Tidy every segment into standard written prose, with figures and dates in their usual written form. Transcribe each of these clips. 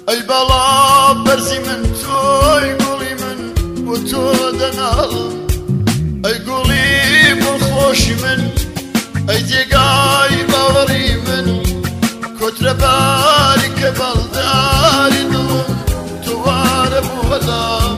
ئەی بەڵا بەرزی من تۆی گوڵی من بۆ تۆ دەناڵم ئەی گوڵی بۆ خۆشی من ئەی جێگای باوەڕی من کۆترە باری کە بەڵداری دڵم تووارە بۆڵام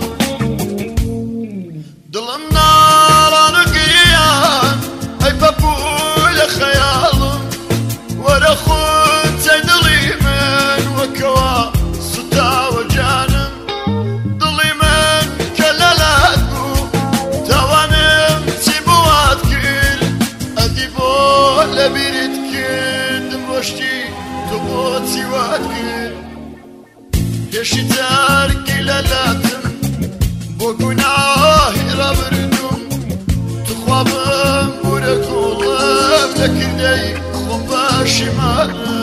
دڵم ناڵان و گریان ئەی بەبوو لە خەیاڵم وەرە خونچەی دڵی من وەکەوە سوتاوە جانم دڵی من کە لەلات بوو تاوانم چی بۆات کرد ئەدی بۆ لە بیرت کردم ڕۆشتی تۆ بۆچی وات کرد هێشی تارکی لەلاتم بۆ گوناهی ڕابردوم توخوابم بورە کوڵم نەکردەی خۆم پەشیمانم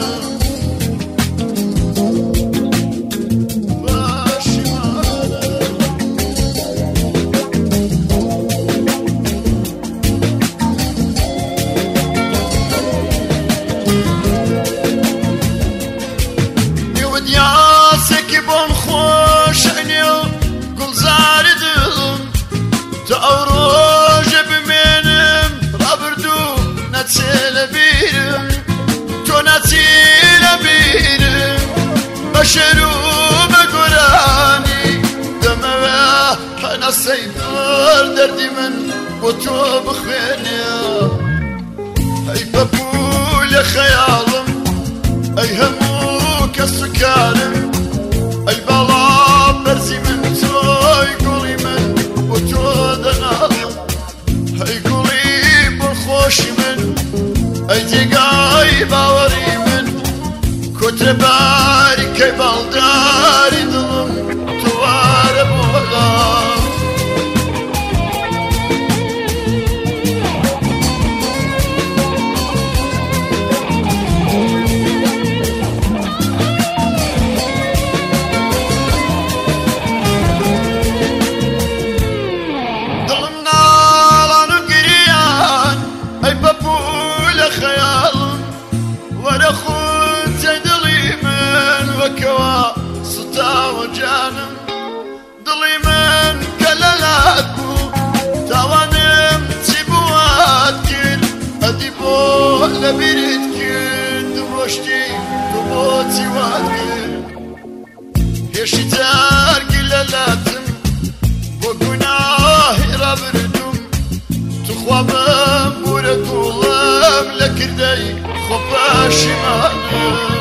یاسێکی بۆم خۆشە نێو گوڵزاری دڵم تا ئەو ڕۆژە بمێنم ڕابردوو نەچێ لە بیرم تۆ نەچی لە بیرم بە شێر و بە گۆرانی دەمەوێ هەناسەی دڵ دەردی من بۆ تۆ بخوێنێ ئەی بەبوو لە خەیاڵم ئەی هەموو کەس و کارم ئەی بەڵا بەرزی من تۆی گوڵی من بۆ تۆ دەناڵم ئەی گوڵی بۆ خۆشی من ئەی جێگای باوەڕی من کۆترە باری کەی باڵداری دڵم تووارە بۆڵام وەکەوە سوتاوە جانم دڵی من کە لەلات بوو تاوانم چی بوات کرد ئەدی بۆ لە بیرت کرد ڕۆشتی تۆ بۆچی وات کرد هێشی تارکی لەلاتم بۆ گوناهی ڕابردوم توخوابم بورە گوڵم لە کردەی خۆ پەشیمانم